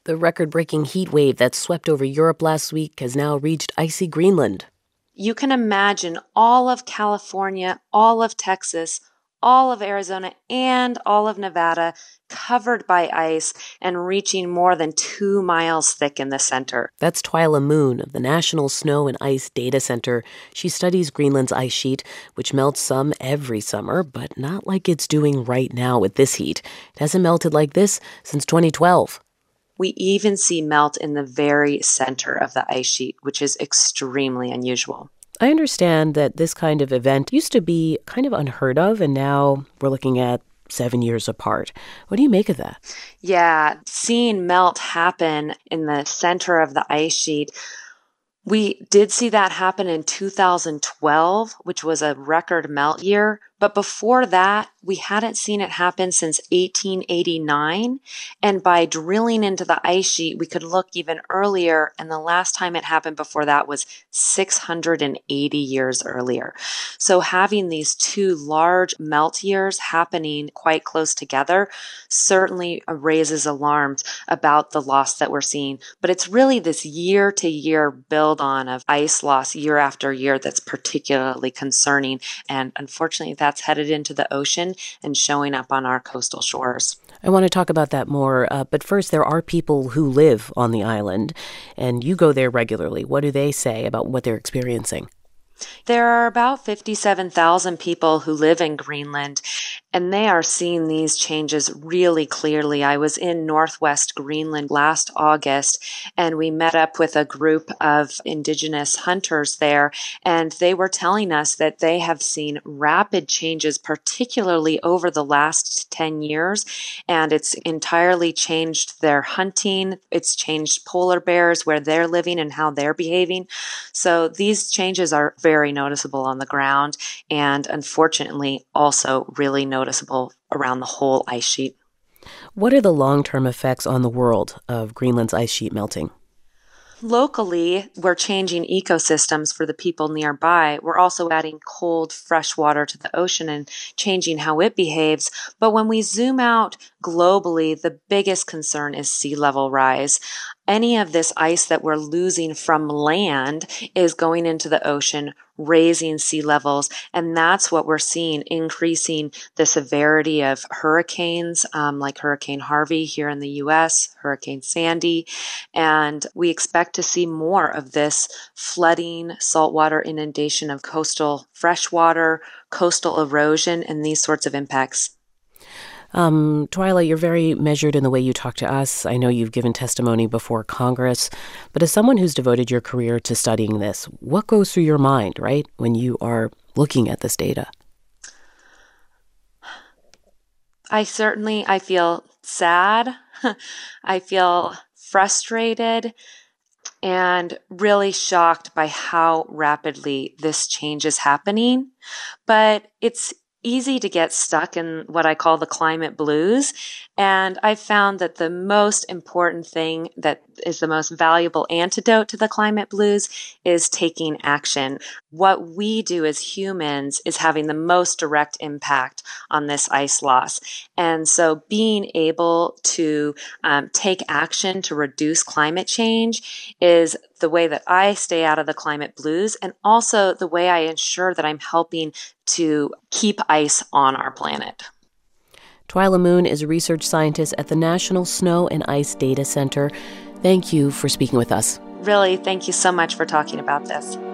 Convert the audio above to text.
The record-breaking heat wave that swept over Europe last week has now reached icy Greenland. You can imagine all of California, all of Texas, all of Arizona, and all of Nevada covered by ice and reaching more than 2 miles thick in the center. That's Twyla Moon of the National Snow and Ice Data Center. She studies Greenland's ice sheet, which melts some every summer, but not like it's doing right now with this heat. It hasn't melted like this since 2012. We even see melt in the very center of the ice sheet, which is extremely unusual. I understand that this kind of event used to be kind of unheard of, and now we're looking at 7 years apart. What do you make of that? Yeah, seeing melt happen in the center of the ice sheet, we did see that happen in 2012, which was a record melt year. But before that, we hadn't seen it happen since 1889. And by drilling into the ice sheet, we could look even earlier. And the last time it happened before that was 680 years earlier. So having these two large melt years happening quite close together certainly raises alarms about the loss that we're seeing. But it's really this year-to-year build-on of ice loss year after year that's particularly concerning. And unfortunately, that's headed into the ocean and showing up on our coastal shores. I want to talk about that more, but first, there are people who live on the island, and you go there regularly. What do they say about what they're experiencing? There are about 57,000 people who live in Greenland, and they are seeing these changes really clearly. I was in Northwest Greenland last August, and we met up with a group of indigenous hunters there, and they were telling us that they have seen rapid changes, particularly over the last 10 years, and it's entirely changed their hunting. It's changed polar bears, where they're living and how they're behaving. So these changes are very noticeable on the ground, and unfortunately also really noticeable around the whole ice sheet. What are the long-term effects on the world of Greenland's ice sheet melting? Locally, we're changing ecosystems for the people nearby. We're also adding cold, fresh water to the ocean and changing how it behaves. But when we zoom out globally, the biggest concern is sea level rise. Any of this ice that we're losing from land is going into the ocean, raising sea levels, and that's what we're seeing, increasing the severity of hurricanes like Hurricane Harvey here in the U.S., Hurricane Sandy, and we expect to see more of this flooding, saltwater inundation of coastal freshwater, coastal erosion, and these sorts of impacts. Twyla, you're very measured in the way you talk to us. I know you've given testimony before Congress, but as someone who's devoted your career to studying this, what goes through your mind, right, when you are looking at this data? I feel sad. I feel frustrated and really shocked by how rapidly this change is happening. But it's easy to get stuck in what I call the climate blues. And I've found that the most important thing that is the most valuable antidote to the climate blues is taking action. What we do as humans is having the most direct impact on this ice loss. And so being able to take action to reduce climate change is the way that I stay out of the climate blues, and also the way I ensure that I'm helping to keep ice on our planet. Twyla Moon is a research scientist at the National Snow and Ice Data Center. Thank you for speaking with us. Really, thank you so much for talking about this.